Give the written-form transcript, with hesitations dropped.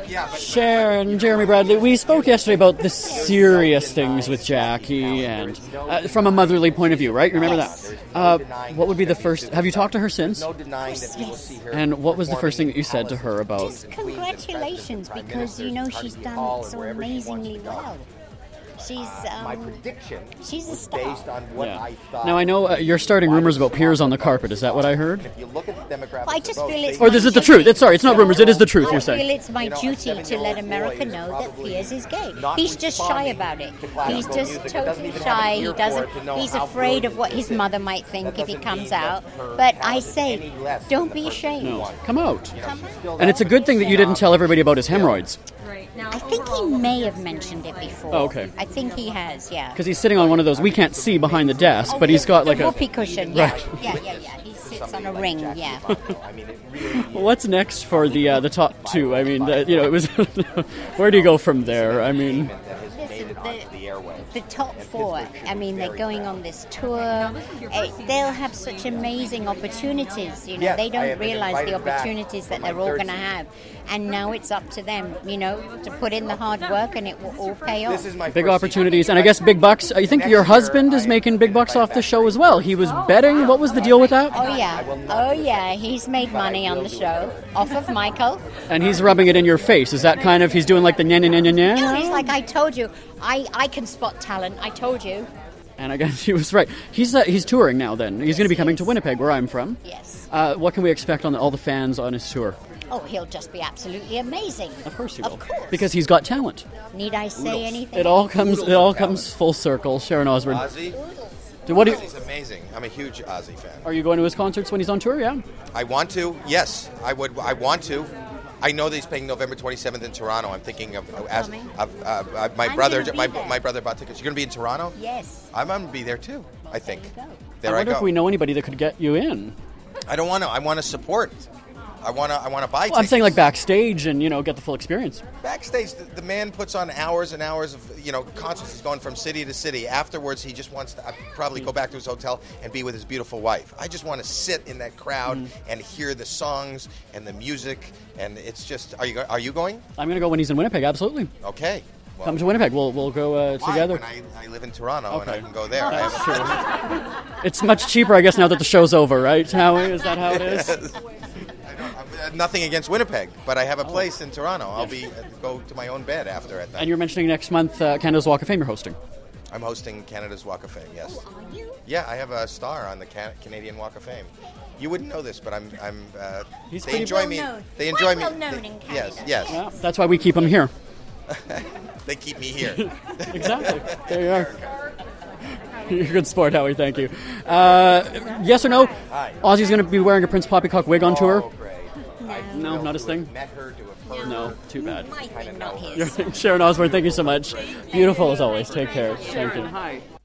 Sharon, Jeremy Bradley, we spoke yesterday about the serious things with Jackie and from a motherly point of view, right? You remember that? What would be the first... Have you talked to her since? Yes. And what was the first thing that you said to her about... Just congratulations, because, she's done so amazingly well. She's a star. Yeah. Now, I know you're starting rumors about Piers on the carpet. Is that what I heard? I just feel it's... Or is it the truth? It's not rumors, it is the truth, you're saying. I feel it's my duty to let America know that Piers is gay. He's just shy about it. He's just totally shy. He's afraid of what his mother might think if he comes out. But I say, don't be ashamed. No, come out. And it's a good thing that you didn't tell everybody about his hemorrhoids. I think he may have mentioned it before. Oh, okay. I think he has, yeah. Because he's sitting on one of those, we can't see behind the desk, but he's got like a a... whoopee cushion, yeah. Right. Yeah. He sits on a ring, yeah. What's next for the top two? I mean, it was... Where do you go from there? I mean... The top four, they're going on this tour. They'll have such amazing opportunities, They don't realize the opportunities that they're all going to have. And now it's up to them, to put in the hard work, and it will all pay off. Big opportunities, and I guess big bucks. I think your husband is making big bucks off the show as well. He was betting. What was the deal with that? Oh, yeah. He's made money on the show, off of Michael. And he's rubbing it in your face. Is that kind of, he's doing like the nya-nya-nya-nya-nya? No, he's like, I told you. I can spot talent. I told you. And I guess he was right. He's touring now then. He's going to be coming to Winnipeg, where I'm from. Yes. What can we expect on all the fans on his tour? Oh, he'll just be absolutely amazing. Of course he will. Of course. Because he's got talent. Need I say anything? It all comes full circle. Sharon Osbourne. Ozzy? Ozzy's amazing. I'm a huge Ozzy fan. Are you going to his concerts when he's on tour? Yeah. I want to. Yes, I would. I want to. I know that he's playing November 27th in Toronto. I'm thinking of my brother. My brother bought tickets. You're going to be in Toronto? Yes. I'm going to be there too. Well, I think. I wonder if we know anybody that could get you in. I don't want to. I want to support. I want to buy tickets. I'm saying like backstage and, get the full experience. Backstage, the man puts on hours and hours of, concerts. He's going from city to city. Afterwards, he just wants to probably go back to his hotel and be with his beautiful wife. I just want to sit in that crowd and hear the songs and the music. And it's just, are you going? I'm going to go when he's in Winnipeg, absolutely. Okay. Well, come to Winnipeg. We'll go together. When I live in Toronto and I can go there. That's true. It's much cheaper, I guess, now that the show's over, right, Howie? Is that how it is? Nothing against Winnipeg, but I have a place in Toronto. I'll go to my own bed after at night. And you're mentioning next month Canada's Walk of Fame you're hosting. I'm hosting Canada's Walk of Fame, yes. Oh, are you? Yeah, I have a star on the Canadian Walk of Fame. You wouldn't know this, but they enjoy me. They enjoy me. Well known in Canada. Yes. Yeah, that's why we keep him here. They keep me here. Exactly. There you are. You're a good sport, Howie. Thank you. Yes or no? Hi. Ozzy's going to be wearing a Prince Poppycock wig on tour? Oh, great. No, not his thing? Met her to a No, too bad. My thing, not his. Sharon Osbourne, thank you so much. Beautiful as always. Take care. Thank you. Hi.